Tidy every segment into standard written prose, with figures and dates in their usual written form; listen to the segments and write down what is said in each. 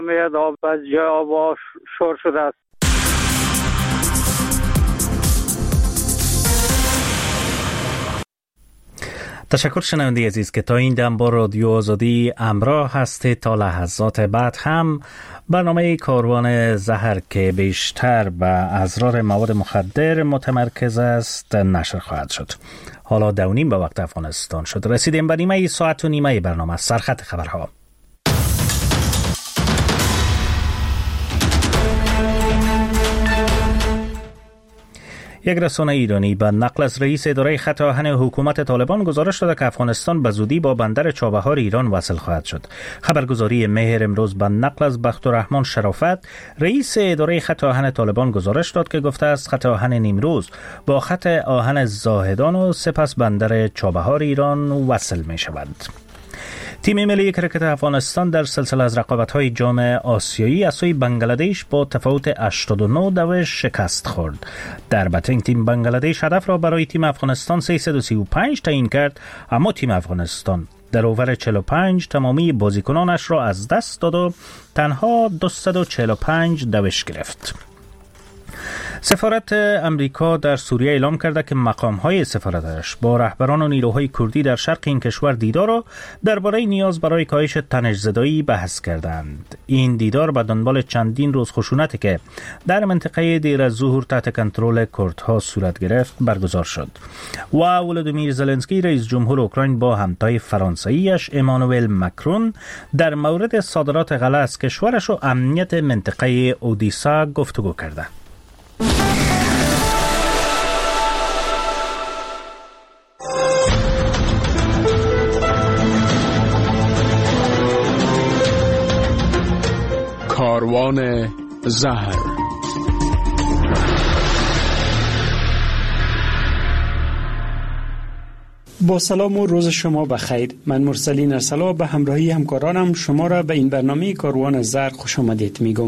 میاد آب از جای آب شور شده است. تشکر شنونده عزیز که تا این دم با رادیو آزادی همراه هستید. تا لحظات بعد هم برنامه کاروان زهر که بیشتر به اضرار مواد مخدر متمرکز است نشر خواهد شد. حالا 2:30 به وقت افغانستان شد. رسیدیم به نیمه ساعت و نیمه برنامه سرخط خبرها. یک رسانه ایرانی به نقل از رئیس اداره خط آهن حکومت طالبان گزارش داده که افغانستان به زودی با بندر چابهار ایران وصل خواهد شد. خبرگزاری مهر امروز به نقل از بختالرحمن شرافت رئیس اداره خط آهن طالبان گزارش داد که گفته است خط آهن نیمروز با خط آهن زاهدان و سپس بندر چابهار ایران وصل می شود. تیم ملی کرکت افغانستان در سلسله از رقابت‌های جام آسیایی از سوی بنگلادش با تفاوت 89 شکست خورد. در بتنگ تیم بنگلادش هدف را برای تیم افغانستان 335 تعیین کرد، اما تیم افغانستان در اوور 45 تمامی بازیکنانش را از دست داد و تنها 245 دوش گرفت. سفارت امریکا در سوریه اعلام کرده که مقام‌های سفارتش با رهبران و نیروهای کردی در شرق این کشور دیدار را درباره نیاز برای کاهش تنش‌زدایی بحث کردند. این دیدار به دنبال چندین روز خشونتی که در منطقه دیر الظهور تحت کنترل کردها صورت گرفت برگزار شد. و ولادیمیر زلنسکی رئیس جمهور اوکراین با همتای فرانسویش امانوئل مکرون در مورد صادرات غله از کشورش و امنیت منطقه اودیسا گفتگو کرده. کاروان زهر. با سلام و روز شما بخیر. من مرسلین ارسلا به همراهی همکارانم شما را به این برنامه کاروان زهر خوش آمدید میگم.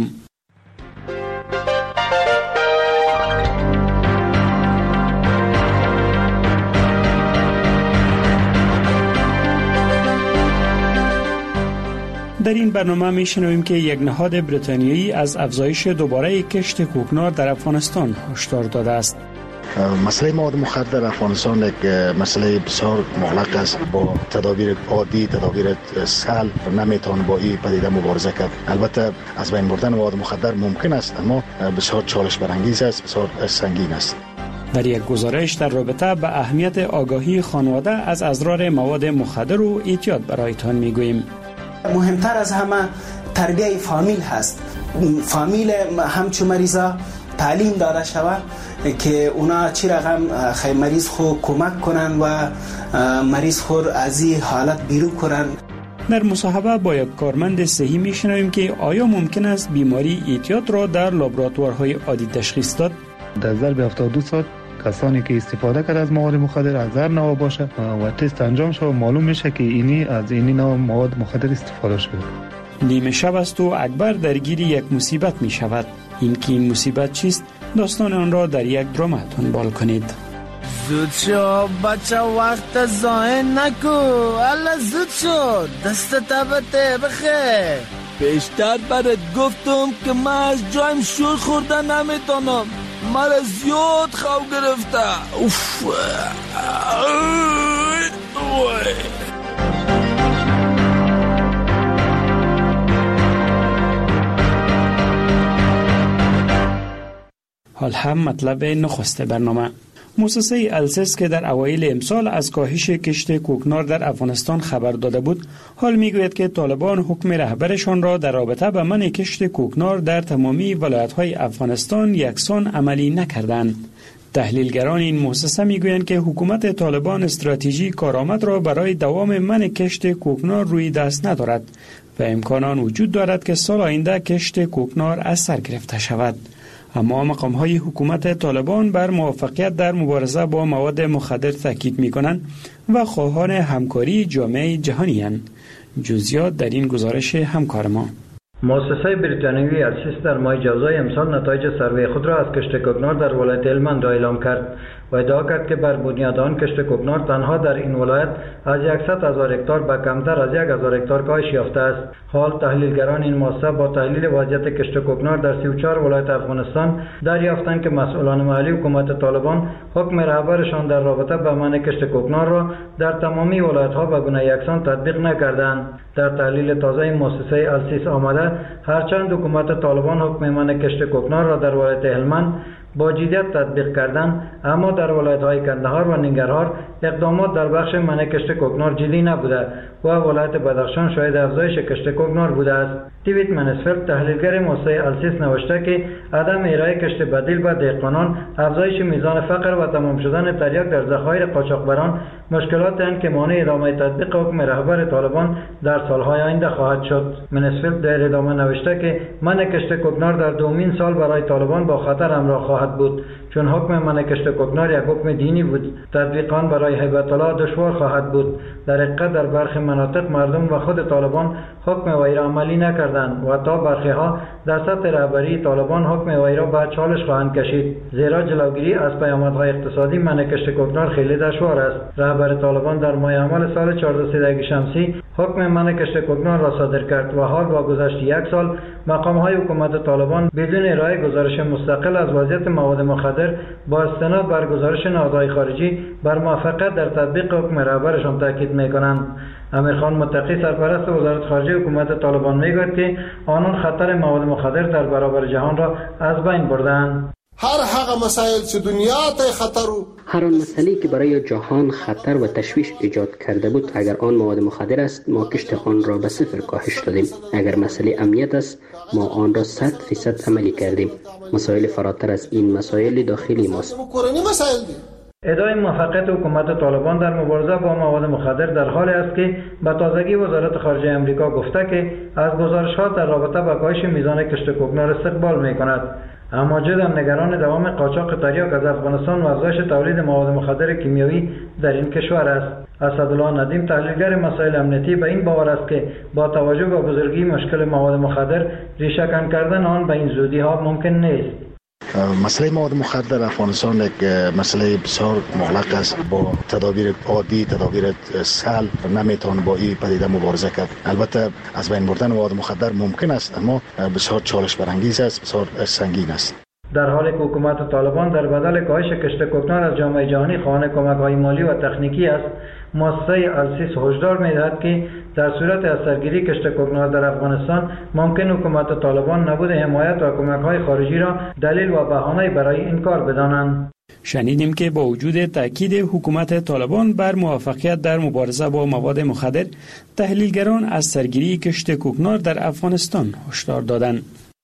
در این برنامه میشنویم که یک نهاد بریتانیایی از افزایش دوباره کشت کوکنار در افغانستان هشدار داده است. مسئله مواد مخدر در افغانستان یک مسئله بسیار مغلق است. با تدابیر عادی، تدابیر سهل نمیتوان با این پدیده مبارزه کرد. البته از بین بردن مواد مخدر ممکن است، اما بسیار چالش برانگیز است، بسیار سنگین است. در یک گزارش در رابطه به اهمیت آگاهی خانواده از اضرار مواد مخدر و احتیاط برایتان میگوییم. مهمتر از همه تربیت فامیل هست. فامیل همچون مریضا تعلیم داده شود که اونا چی رقم مریض خود کمک کنن و مریض خود از این حالت بیرون کنن. در مصاحبه با یک کارمند صحی میشنویم که آیا ممکن است بیماری اعتیاد را در لابراتوارهای عادی تشخیص داد؟ در ظرف 72 ساعت کسانی که استفاده کرده از مواد مخدر از هر نوع باشه و تست انجام شد معلوم میشه که اینی از اینی نوع مواد مخدر استفاده شده. نیمه شب است و اکبر درگیر یک مصیبت می شود. این که این مصیبت چیست؟ داستان آن را در یک دراما دنبال کنید. زود شو بچه، وقت ضایع نکو. الله زود شو، دست تبته بخیر. بیشتر برات گفتم که من از جایم شور خوردن نمیتونم. مرا زیاد خواب گرفته. اوف. حال هم مطلب نخست برنامه. مؤسسه السس که در اوایل امسال از کاهش کشت کوکنار در افغانستان خبر داده بود، حال میگوید که طالبان حکم رهبرشان را در رابطه با منع کشت کوکنار در تمامی ولایت‌های افغانستان یکسان عملی نکردند. تحلیلگران این مؤسسه میگویند که حکومت طالبان استراتژی کارآمد را برای دوام منع کشت کوکنار روی دست ندارد و امکانات وجود دارد که سال آینده کشت کوکنار از سر گرفته شود. اما مقام‌های حکومت طالبان بر موفقیت در مبارزه با مواد مخدر تاکید می‌کنند و خواهان همکاری جامعه جهانی اند. جزئیات در این گزارش همکار ما. مؤسسه بریتانیایی السیس در ماه جوزای امسال نتایج سروی خود را از کشت کوکنار در ولایت هلمند اعلام کرد و ادعا کرد که بر بنیاد آن کشت کوکنار تنها در این ولایت از 100,000 هکتار به کمتر از 1,000 هکتار کاهش یافته است. حال تحلیلگران این مؤسسه با تحلیل وضعیت کشت کوکنار در 34 ولایت افغانستان دریافتند که مسئولان محلی حکومت طالبان حکم رهبرشان در رابطه با منع کشت کوکنار را در تمامی ولایت‌ها به گونه یکسان تطبیق نکردند. در تحلیل تازه مؤسسه السیس آمده هرچند حکومت طالبان حکم منع کشت کوکنار را در ولایت هلمند با جدیت تطبیق کردن، اما در ولایت‌های کندهار و ننگرهار اقدامات در بخش منع کشت کوکنار جدی نبوده و ولایت بدخشان شاهد افزایش کشت کوکنار بوده است. دیوید منسفیلد تحلیلگر مؤسسه السیس نوشته که عدم ارائه کشت بدیل به دهقانان، افزایش میزان فقر و تمام شدن تریاک در ذخایر قاچاقبران مشکلاتی هستند که مانع ادامه تطبیق حکم رهبر طالبان در سالهای آینده خواهد شد. منسفیلد در ادامه نوشته که منع کشت کوکنار در دومین سال برای طالبان با خطر همراه خواهد بود، چون حکم منع کشت کوکنار یک حکم دینی بود. تطبیق آن برای هیبت الله دشوار خواهد بود. در حقیقت در برخی مناطق مردم و خود طالبان حکم وی را عملی نکردند و تا برخی ها در سطح رهبری طالبان حکم وی را به چالش خواهند کشید، زیرا جلوگیری از پیامدهای اقتصادی منع کشت کوکنار خیلی دشوار است. رهبر طالبان در ماه اول سال 14 شمسی حکم منع کشت کوکنار را صادر کرد و حال با گذشت یک سال مقام‌های حکومت طالبان بدون ارائه گزارش مستقل از وضعیت مواد مخدر با استناد بر گزارش نهادهای خارجی بر موفقیت در تطبیق حکم رهبرشان تاکید می‌کنند. امیرخان متقی سرپرست وزارت خارجه حکومت طالبان میگوید که آنان خطر مواد مخدر در برابر جهان را از بین بردند. هر آن مسئله که برای جهان خطر و تشویش ایجاد کرده بود، اگر آن مواد مخدر است ما کشت آن را به صفر کاهش دادیم. اگر مسئله امنیت است ما آن را 100% عملی کردیم. مسائل فراتر از این مسائل داخلی ماست. ادعای موفقیت حکومت طالبان در مبارزه با مواد مخدر در حالی است که به تازگی وزارت خارجه امریکا گفته که از گزارش‌ها در رابطه با کاهش میزان کشت کوکنار استقبال می‌کند. اما جدا نگران دوام قاچاق تریاک از افغانستان و افزایش تولید مواد مخدر کیمیایی در این کشور است. اسدالله ندیم تحلیلگر مسائل امنیتی به این باور است که با توجه به بزرگی مشکل مواد مخدر ریشه‌کن کردن آن به این زودی‌ها ممکن نیست. مسئله مواد مخدر در افغانستان یک مسئله بسیار مغلق است. با تدابیر عادی، تدابیر سهل نمیتوان با این پدیده مبارزه کرد. البته از بین بردن مواد مخدر ممکن است، اما بسیار چالش برانگیز است، بسیار سنگین است. در حالی که حکومت طالبان در بدل کاهش کشت کوکنار از جامعه جهانی خواهان کمک‌های مالی و تکنیکی است، مؤسسه السیس هشدار می‌دهد که در صورت از سرگیری کشت کوکنار در افغانستان ممکن حکومت طالبان نبود حمایت و کمک‌های خارجی را دلیل و بهانه برای این کار بدانند. شنیدیم که با وجود تاکید حکومت طالبان بر موفقیت در مبارزه با مواد مخدر، تحلیلگران از سرگیری کشت کوکنار در افغانستان هشدار دادند.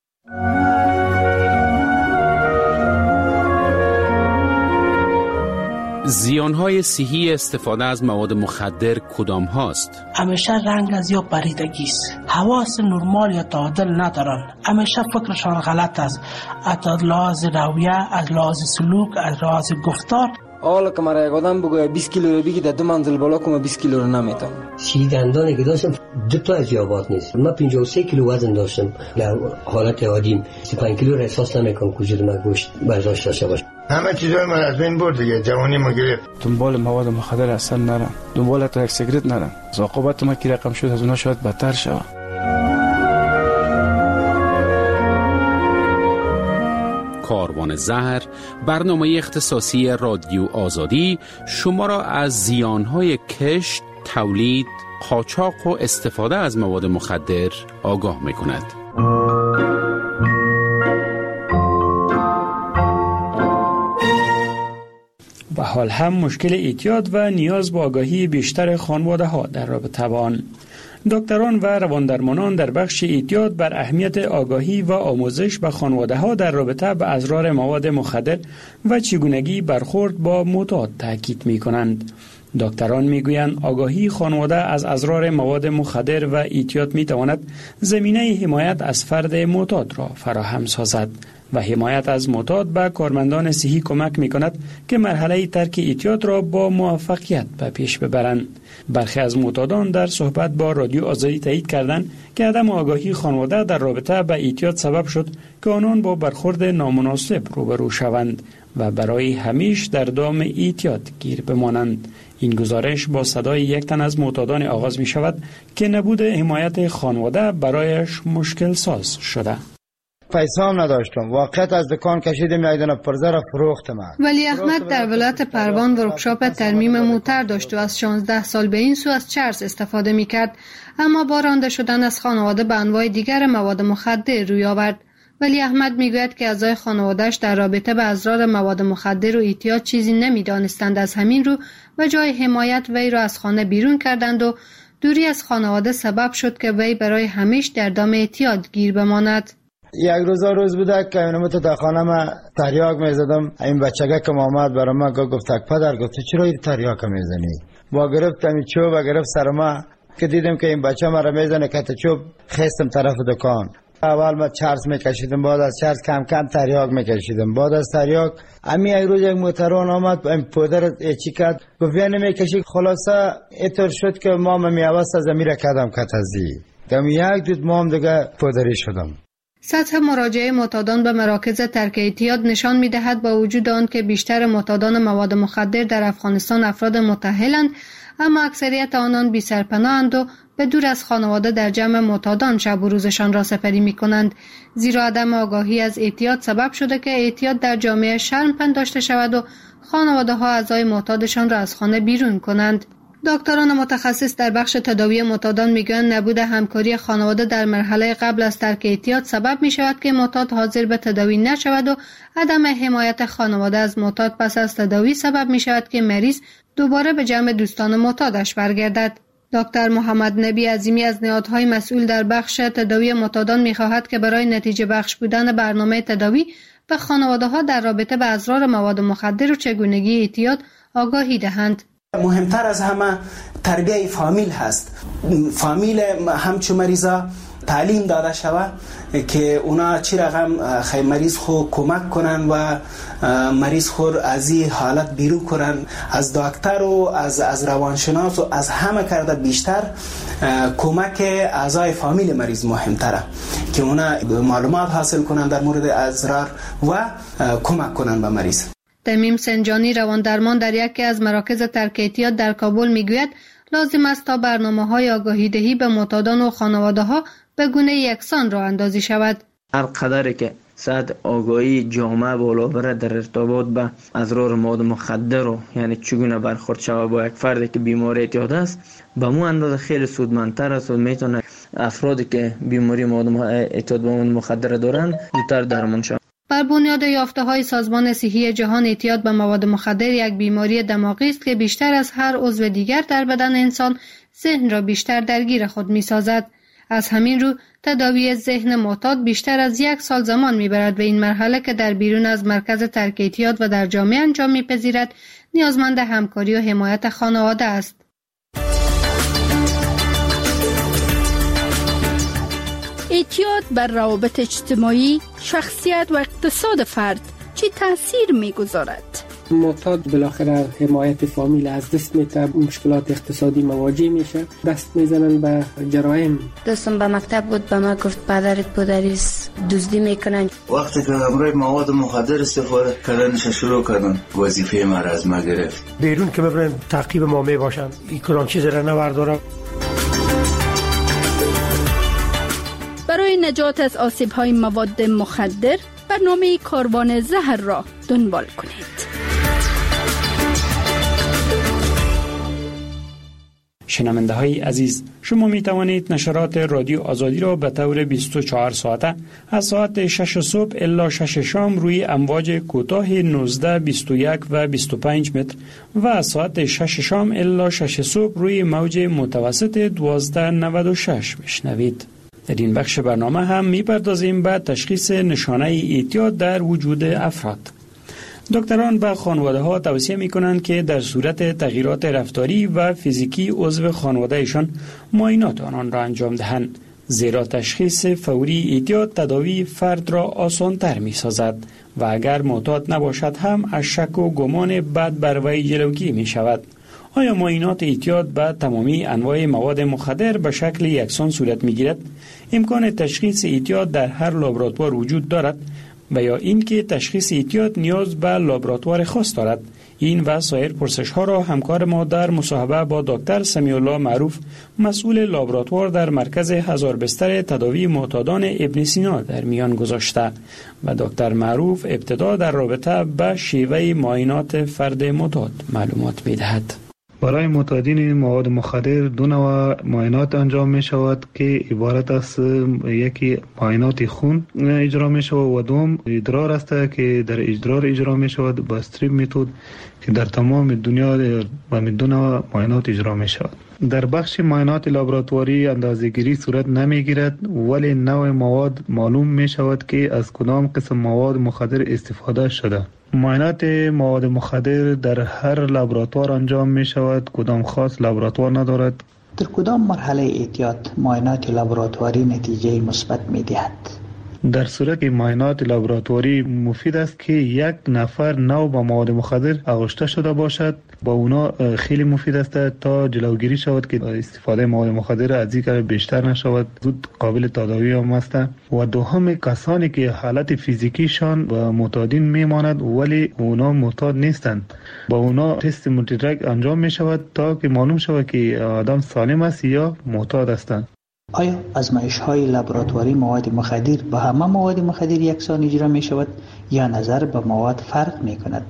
زیانهای صحی استفاده از مواد مخدر کدام هاست؟ همیشه رنگ از یا پریدگی است. حواس نرمال یا تعادل ندارن. همیشه فکرشان غلط است. از لحاظ رویه، از لحاظ سلوک، از لحاظ گفتار. حالا که مرا یک آدم بگوید 20 کیلو رو بگی در 2 منزل بالا کنم 20 کیلو رو نمیتونم. دندانی که داشتم 2 تا از یابات نیست. من 53 کیلو وزن داشتم. در حالت عادی 35 کیلو را احساس نمیکنم که وجود من گوشت برداشت داشته باشه. همه چیزای من از بین برد دیگه، جوانی ما گرفت. دنبال مواد مخدر اصلا نرم، دنبال تا یک سیگرت نرم. عاقبت ما کی رقم شد از اونها شاید بدتر شود. کاروان زهر، برنامه اختصاصی رادیو آزادی شما را از زیانهای کشت، تولید، قاچاق و استفاده از مواد مخدر آگاه می‌کند. و حال هم مشکل اعتیاد و نیاز به آگاهی بیشتر خانواده ها در رابطه با آن. دکتران و رواندرمانان در بخش اعتیاد بر اهمیت آگاهی و آموزش به خانواده ها در رابطه به اضرار مواد مخدر و چگونگی برخورد با معتاد تاکید می کنند. دکتران می گویند آگاهی خانواده از اضرار مواد مخدر و اعتیاد می تواند زمینه حمایت از فرد معتاد را فراهم سازد. و حمایت از معتاد به کارمندان صحی کمک می‌کند که مرحله ترک اعتیاد را با موفقیت به پیش ببرند. برخی از معتادان در صحبت با رادیو آزادی تایید کردند که عدم آگاهی خانواده در رابطه با اعتیاد سبب شد که آنان با برخورد نامناسب روبرو شوند و برای همیشه در دام اعتیاد گیر بمانند. این گزارش با صدای یک تن از معتادان آغاز می شود که نبود حمایت خانواده برایش مشکل ساز شده. پیسه هم نداشتم، واقعیت از دکان کشیدم یک دانه پرزه را فروختم. ولی احمد در ولایت پروان ورکشاپ ترمیم موتر داشت و از 16 سال به این سو از چرس استفاده می کرد، اما با رانده شدن از خانواده به انواع دیگر مواد مخدر روی آورد. ولی احمد میگوید که اعضای خانواده‌اش در رابطه با اضرار مواد مخدر و اعتیاد چیزی نمیدانستند. از همین رو و جای حمایت وی را از خانه بیرون کردند و دوری از خانواده سبب شد که وی برای همیشه در دام اعتیاد گیر بماند. یک روز بوده که اینو در خانه ما تریاک میزدم. این بچگه که آمد برای ما گفت پدر گفت چرا این تریاک میزنی؟ با گرفتم چوب و گرفت سر ما که دیدم که این بچه ما را میزنه که چوب خستم طرف دکان. اول ما چرس میکشیدم، بعد از چرس کم کم تریاک میکشیدم، بعد از تریاک امی یک روز یک موتران آمد این پودر چی کرد گفت یعنی میکشی. خلاصه اینطور شد که مام میوست از امیر کدم کتازی دم یک دید مام دیگه پودری شدم. سطح مراجعه معتادان به مراکز ترک اعتیاد نشان می‌دهد با وجود آن که بیشتر معتادان مواد مخدر در افغانستان افراد متأهلند، اما اکثریت آنان بی سرپناه‌اند و به دور از خانواده در جمع معتادان شب و روزشان را سپری می‌کنند، زیرا عدم آگاهی از اعتیاد سبب شده که اعتیاد در جامعه شرم پنداشته شود و خانواده‌ها اعضای معتادشان را از خانه بیرون کنند. دکتران متخصص در بخش تداوی معتادان میگویند نبود همکاری خانواده در مرحله قبل از ترک اعتیاد سبب می شود که معتاد حاضر به تداوی نشود و عدم حمایت خانواده از معتاد پس از تداوی سبب می شود که مریض دوباره به جمع دوستان معتادش برگردد. دکتر محمد نبی عظیمی از نهادهای مسئول در بخش تداوی معتادان می خواهد که برای نتیجه بخش بودن برنامه تداوی به خانواده‌ها در رابطه با اضرار مواد مخدر و چگونگی اعتیاد آگاهی دهند. مهمتر از همه تربیه فامیل هست. فامیل همچون مریضا تعلیم داده شود که اونا چی رقم مریض خو کمک کنن و مریض خور از این حالت بیرون کنن. از دکتر و از روانشناس و از همه کرده بیشتر کمک اعضای فامیل مریض مهمتره که اونا معلومات حاصل کنن در مورد اضرار و کمک کنن به مریض. تمیم سنجانی رواندرمان در یکی از مراکز ترک اعتیاد در کابل میگوید لازم است تا برنامه‌های آگاهی دهی به معتادان و خانواده‌ها به گونه یکسان راه اندازی شود. هر قدری که سطح آگاهی جامعه بالا بره در ارتباط به اضرار مواد مخدر و یعنی چگونه برخورد شود با یک فردی که بیماری اعتیاد است، به مو اندازه خیلی سودمندتر است و میتونه افرادی که بیماری اعتیاد به مواد مخدر دارند زودتر درمان شوند. بر بنیاد یافته‌های سازمان صحی جهان اعتیاد به مواد مخدر یک بیماری دماغی است که بیشتر از هر عضو دیگر در بدن انسان ذهن را بیشتر درگیر خود می‌سازد. از همین رو تداوی ذهن معتاد بیشتر از 1 سال زمان می‌برد و این مرحله که در بیرون از مرکز ترک اعتیاد و در جامعه انجام می‌پذیرد نیازمند همکاری و حمایت خانواده است. اعتیاد بر روابط اجتماعی، شخصیت و اقتصاد فرد چه تأثیر می‌گذارد؟ معتاد بالاخره حمایت فامیل از دست میده، مشکلات اقتصادی مواجه میشه، دست میزنن به جرایم. دوستم به مکتب بود به ما گفت پدرت پدریست دزدی میکنن. وقتی که امروز مواد مخدر استفاده کردنش شروع کردن وظیفه ما را از ما گرفت. بیرون که ببرن تعقیب ما میباشن، این کلان چیز را نوردارم. برای نجات از آسیب‌های مواد مخدر برنامه کاروان زهر را دنبال کنید. شنونده های عزیز، شما می توانید نشرات رادیو آزادی را به طور 24 ساعته از ساعت 6 صبح الی 6 شام روی امواج کوتاه 19، 21 و 25 متر و از ساعت 6 شام الی 6 صبح روی موج متوسط 1296 بشنوید. در این بخش برنامه هم می‌پردازیم به تشخیص نشانه اعتیاد در وجود افراد. دکتران به خانواده‌ها توصیه می‌کنند که در صورت تغییرات رفتاری و فیزیکی عضو خانواده‌شان معاینات آنان را انجام دهند زیرا تشخیص فوری اعتیاد تداوی فرد را آسان‌تر می‌سازد و اگر معتاد نباشد هم از شک و گمان بد بر وی جلوگیری می‌شود. آیا معاینات اعتیاد به تمامی انواع مواد مخدر به شکل یکسان صورت می‌گیرد؟ امکان تشخیص اعتیاد در هر لابراتوار وجود دارد و یا اینکه تشخیص اعتیاد نیاز به لابراتوار خاص دارد؟ این و سایر پرسش‌ها را همکار ما در مصاحبه با دکتر سمیع الله معروف، مسئول لابراتوار در مرکز 1000 بستر تداوی معتادان ابن سینا در میان گذاشته و دکتر معروف ابتدا در رابطه به شیوه معاینات فرد معتاد معلومات می‌دهد. برای معتادین مواد مخدر دو نوع معاینات انجام می شود که عبارت است یکی معاینات خون اجرا می شود و دوم ادرار است که در ادرار اجرا می شود با استریپ متد که در تمام دنیا و دو نوع معاینات اجرا می شود. در بخش معاینات لابراتواری اندازه‌گیری صورت نمی گیرد ولی نوع مواد معلوم می شود که از کدام قسم مواد مخدر استفاده شده. معاینات مواد مخدر در هر لابراتوار انجام می شود، کدام خاص لابراتوار ندارد. در کدام مرحله اعتیاد معاینات لابراتواری نتیجه مثبت می دهد؟ در صورت که معاینات لابراتواری مفید است که یک نفر نو با مواد مخدر آغشته شده باشد، با اونا خیلی مفید است تا جلوگیری شود که استفاده مواد مخدر از این بیشتر نشود، زود قابل تداوی هم است. و دوم کسانی که حالت فیزیکیشان با معتادین میماند ولی اونا معتاد نیستند، با اونا تست مولتی‌دراگ انجام می شود تا که معلوم شود که آدم سالم است یا معتاد هستند. آیا آزمایش‌های لابراتواری مواد مخدر با همه مواد مخدر یکسان اجرا می شود یا نظر به مواد فرق می کند؟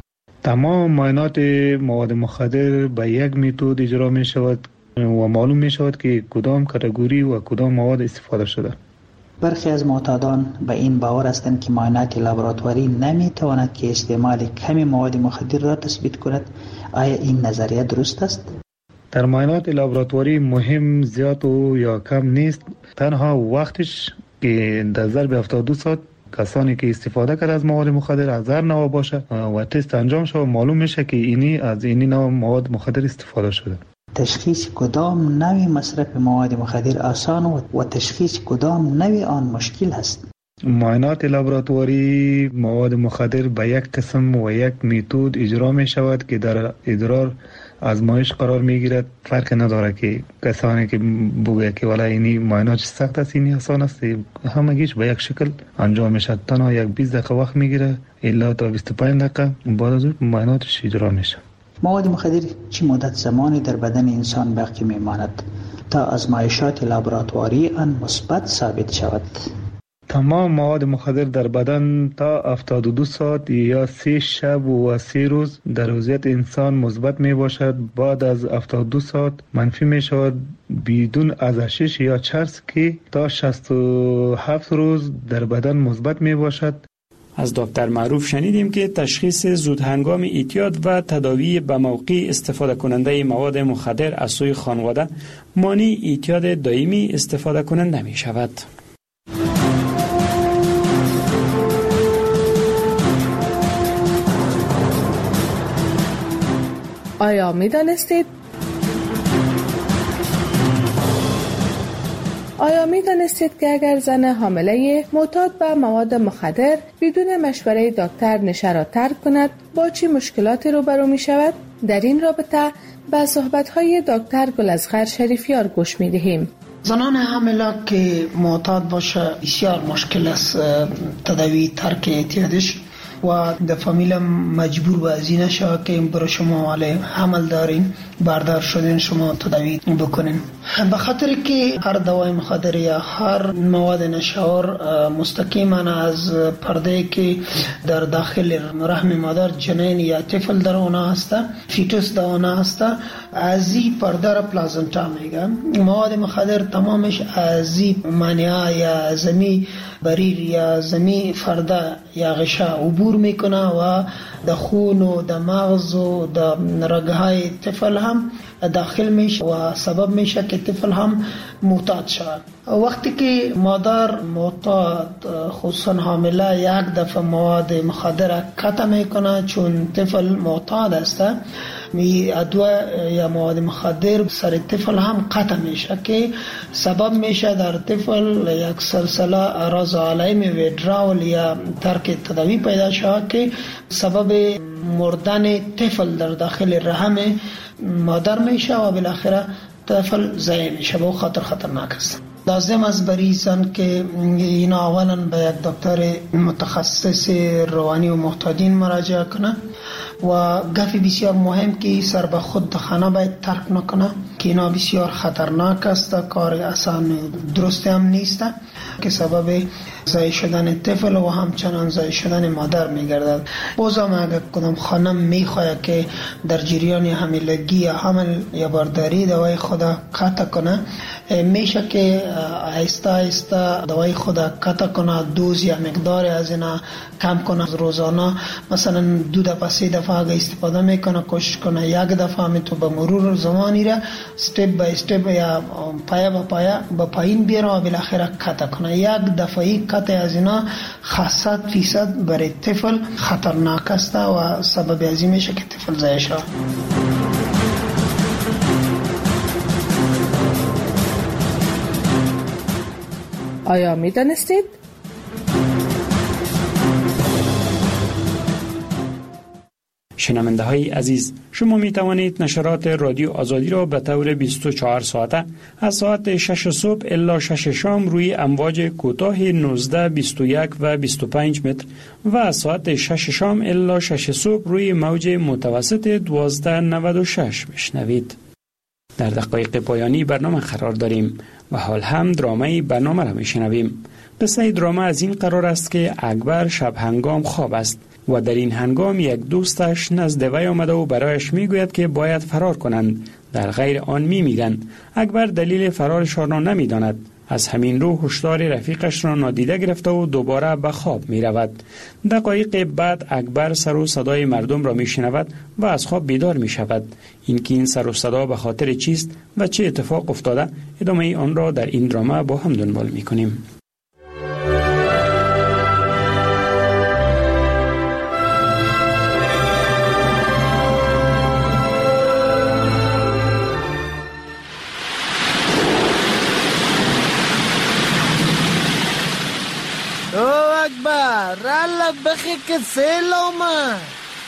تمام معاینات مواد مخدر به یک متد اجرا می شود و معلوم می شود که کدام کاتگوری و کدام مواد استفاده شده. برخی از معتادان به این باور هستند که معاینات لابراتواری نمی تواند که استعمال کمی مواد مخدر را تثبیت کند. آیا این نظریه درست است؟ در معاینات لابراتواری مهم زیاد و یا کم نیست، تنها وقتش که در ظرف 72 ساعت کسانی که استفاده کرده از مواد مخدر از هر نوع باشه و تست انجام شود معلوم میشه که اینی از اینی نوع مواد مخدر استفاده شده. تشخیص کدام نوع مصرف مواد مخدر آسان و تشخیص کدام نوع آن مشکل است؟ معاینات لابراتواری مواد مخدر به یک قسم و یک متد اجرا می شود که در ادرار آزمایش قرار می گیرد. فرق نداره که کسانی که بگه که والا اینی معاینات سخت است اینی آسان است، همگیش به یک شکل انجام می شود. تنها یک 20 دقیقه وقت می گیره الا تا 25 دقیقه بعد از اون معایناتش اجرا می شود. مواد مخدر چه مدت زمانی در بدن انسان باقی می ماند تا آزمایشات لابراتواری آن مثبت ثابت شود؟ تمام مواد مخدر در بدن تا 72 ساعت یا 3 شب و 3 روز در وضعیت انسان مثبت می باشد. بعد از 72 ساعت منفی می شود بدون ازشش یا چرس که تا 67 روز در بدن مثبت می باشد. از دکتر معروف شنیدیم که تشخیص زودهنگام اعتیاد و تداوی به موقع استفاده کننده مواد مخدر از سوی خانواده مانع اعتیاد دائمی استفاده کننده می شود. آیا می دانستید که اگر زن حامله معتاد به مواد مخدر بدون مشوره دکتر نشه را ترک کند با چه مشکلاتی روبرو می شود؟ در این رابطه به صحبت‌های دکتر گل‌اصغر شریفیار گوش می دهیم. زنان حامله که معتاد باشه بسیار مشکل است تداوی ترک اعتیادش و در فامیل مجبور به از این شود که برای شما علی حمل دارین بردار شدین شما تداوی بکنین، به خاطر که هر دوای مخدر یا هر مواد نشاور مستقیما از پرده که در داخل رحم مادر جنین یا طفل در اونا هسته فیتوس در اونا هسته از این پرده را پلازنتا میگن. مواد مخدر تمامش از این مانعه یا زمین بریر یا زمین فرده یا غشا عبور میکنه و در خون و در مغز و در رگهای طفل هم داخل میشه و سبب میشه که طفل هم معتاد شود. وقتی که مادر معتاد خصوصا حامله یک دفعه مواد مخدر قطع میکنه، چون طفل معتاد است، می ادویه یا مواد مخدر سر طفل هم قطع میشه که سبب میشه در طفل یک سلسله اعراض علائم ویدراول یا ترک تداوی پیدا شود که سبب مردن طفل در داخل رحم مادر میشه و بالاخره طفل ضایع میشه. به خاطر خطرناک است. لازم است بریزن که اینا اولا به یک دکتر متخصص روانی و محتاجین مراجعه کنه و گفی بسیار مهم که سر به خود خانه باید ترک نکنه که اینا بسیار خطرناک است، کار آسان درست هم نیست که سبب ضایع شدن طفل و همچنان ضایع شدن مادر میگردد. بازم اگر کدام خانم میخواهد که در جریان حاملگی یا حمل یا بارداری دوای خود قطع کنه، میشه که آهسته آهسته دوای خود قطع کنه، دوز یا مقدار از اینا کم کنه. روزانه مثلا 2 دفعه 3 دفعه اگه استفاده میکنه کوشش کنه یک دفعه می تو به مرور زمانی را استپ بای استپ یا پایه به پایه به پایین بیاره و بالاخره قطع کنه. یک دفعه قطع از اینا 100% برای طفل خطرناک است و سبب ازی میشه که طفل ضایع شود. آیا می دانستید؟ شنونده های عزیز، شما می توانید نشرات رادیو آزادی را به طور 24 ساعته از ساعت 6 صبح الی 6 شام روی امواج کوتاه 19، 21 و 25 متر و از ساعت 6 شام الی 6 صبح روی موج متوسط 1296 بشنوید. در دقایق پایانی برنامه قرار داریم و حال هم درامه برنامه را میشنویم. قصه درامه از این قرار است که اکبر شب هنگام خواب است و در این هنگام یک دوستش نزد وی آمده و برایش میگوید که باید فرار کنند، در غیر آن میمیرند. اکبر دلیل فرارشان را نمیداند. از همین رو هشدار رفیقش را نادیده گرفته و دوباره به خواب می رود. دقایق بعد اکبر سر و صدای مردم را می شنود و از خواب بیدار می شود. این سر و صدا به خاطر چیست و چه اتفاق افتاده، ادامه آن را در این درامه با هم دنبال می کنیم. رالا بخی که سیل آمد.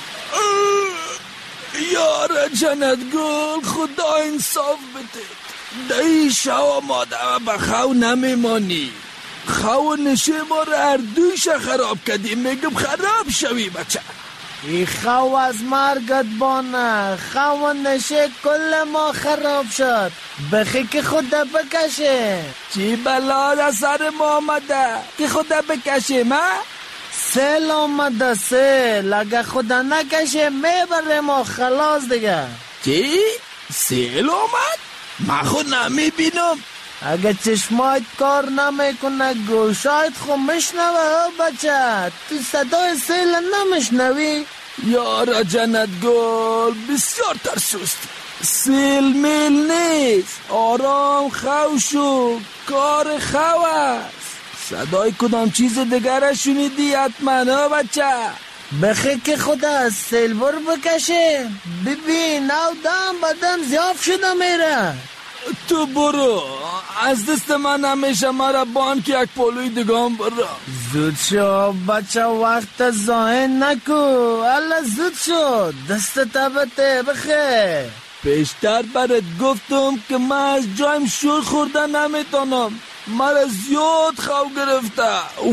یار جنت گل، خدا انصاف بده. دایی شو ماده به خو نمیمانی. خو نشه ما را هر دویش خراب کردیم. میگم خراب شوی بچه. ای خو از مرگت بانه. خو نشه کل ما خراب شد. بخی که خدا بکشه. چی بلا در سر ما آمده که خدا بکشه ما؟ سیل آمده سیل. اگه خدا نکشه میبره ما خلاص دیگه. چی؟ سیل آمد؟ من خود نمیبینم. اگه چشمایت کار نمیکنه گوشایت خود مشنوه بچه. تو صدای سیل نمیشنوی؟ یارا جنت گل بسیار ترسوستی. سیل میل نیست. آرام خو شو. کار خو است. صدای کدام چیز دیگر شنیدی حتما بچه؟ بخی که خدا از سیل بر بکشه. ببین او دم بدن زیاف شده میره. تو برو، از دست من همیشه مرا بان که یک پولوی دگام برو. زود شو بچه، وقت زاین نکو. الله زود شو، دست تبته بخی. پیشتر برات گفتم که من از جایم شور خورده نمیتونم. مرا زیاد خو گرفته.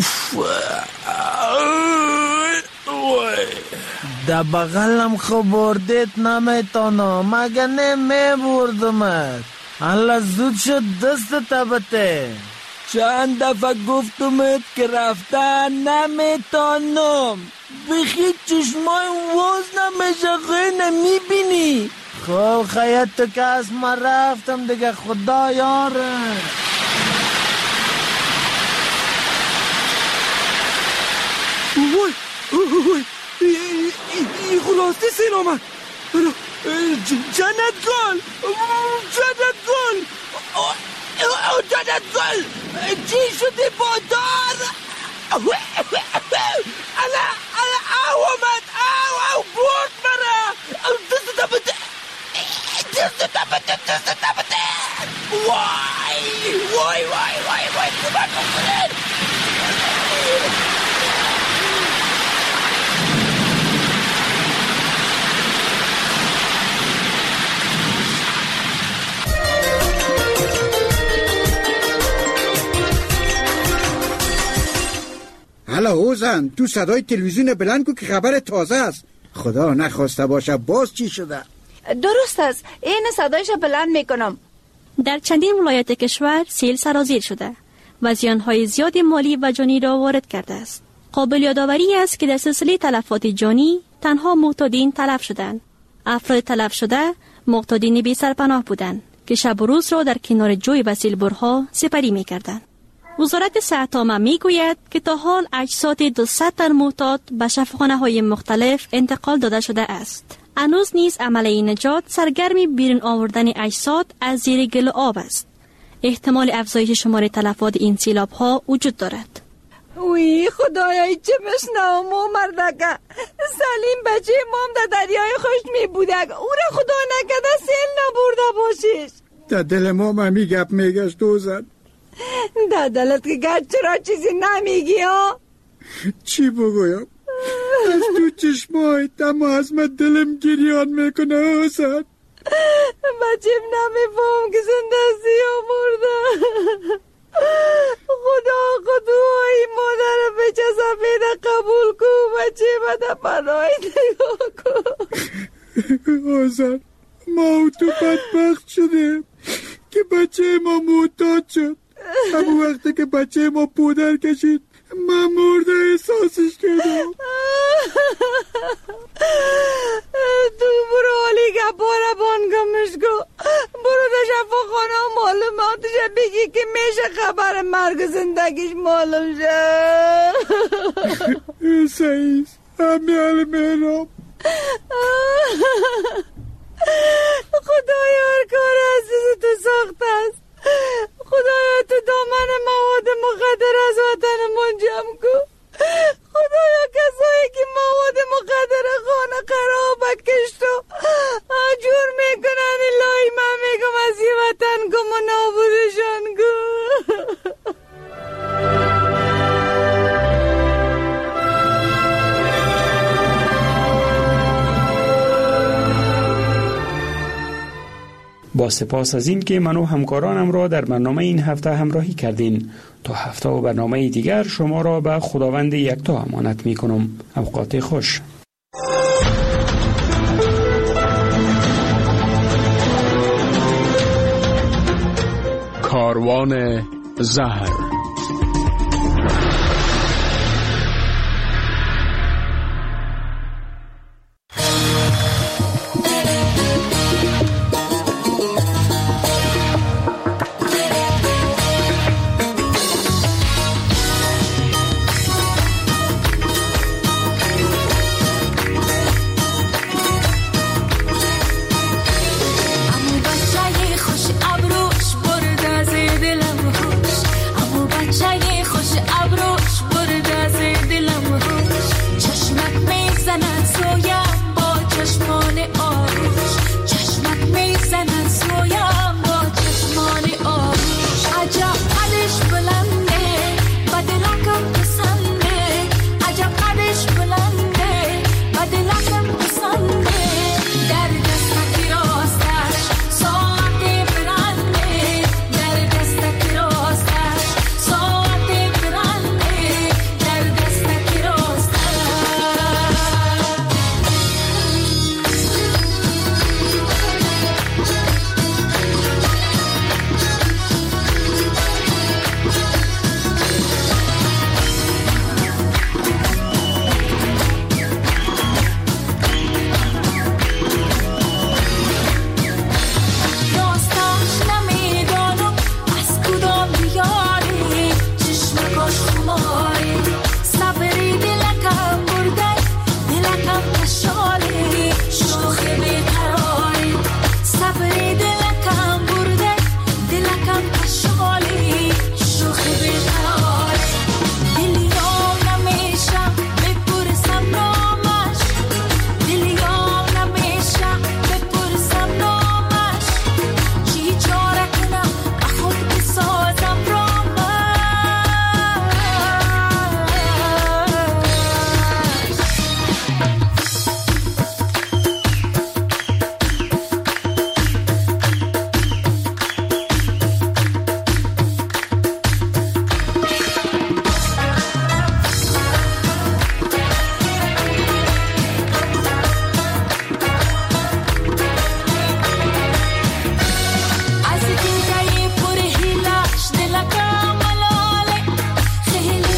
در بغلم خو بردیت نمیتونم. مگه نمیبردمت. الله زود شد دست تبته. چند دفعه گفتمت که رفتن نمیتونم. بخی چشمای واز نمیشه، خیلی نمیبینی. خب خیلی تو که از من رفتم دیگه. خدا یاره. ای خلاصی سیل آمد. جنت گل. جنت گل. جنت نزل. چی شدی بادار؟ انا اومد او برد مرا. دست بده وای کمک کنید. حالا اوزن تو صدای تلویزیون بلند کو که خبر تازه است. خدا نخواسته باشه باز چی شده؟ درست است، این صدایش بلند میکنم. در چندین ولایت کشور سیل سرازیر شده و زیانهای زیاد مالی و جانی را وارد کرده است. قابل یادآوری است که در سلسله تلفات جانی تنها معتادین تلف شدند. افراد تلف شده معتادین بی سرپناه بودند که شب و روز را در کنار جوی و سیلبرها سپری می‌کردند. وزارت صحت عامه میگوید که تا حال اجساد 200 تن معتاد به شفاخانه‌های مختلف انتقال داده شده است. هنوز نیز عملیه نجات سرگرمی بیرون آوردن اجساد از زیر گل آب است. احتمال افزایش شمار تلفات این سیلاب‌ها وجود دارد. وی خدایای چه بشنوم و مردکه سلیم بچه مام در دریای خشت می بودک. او را خدا نکده سیل نبرده باشیش. در دل ما همی گپ میگشت دوزن. در دلت که گرد چرا چیزی نمیگی ها؟ چی بگویم؟ از تو چشمای دم و از من دلم گریان میکنه حسن. بچیم نمیفهم که زندستی ها مرده. خدای مادر بچه سفید قبول کو. بچه بده پناهی نگاه کو. حسن ما و تو بدبخت شده که بچه ما معتاد شد. همون وقتی که بچه ما پودر کشید من مرده احساسش کردم. تو برو حالی گپاره بانگمش کو. برو در شفاخانه معلوماتش بگی که میشه خبر مرگ زندگیش معلوم شه. سعیز همی علمه خدایا هر کار عزیز تو ساخت است. خدایا تو دامن مواد مخدر از وطن منجم کو. خدایا کسایی که مواد مخدر خانه خراب کشت و جور میکنن الهی من میگم از یه وطن گم و نابودشان کو. با سپاس از این که من و همکارانم را در برنامه این هفته همراهی کردین. تا هفته و برنامه دیگر شما را به خداوند یکتا امانت می کنم. اوقات خوش. کاروان زهر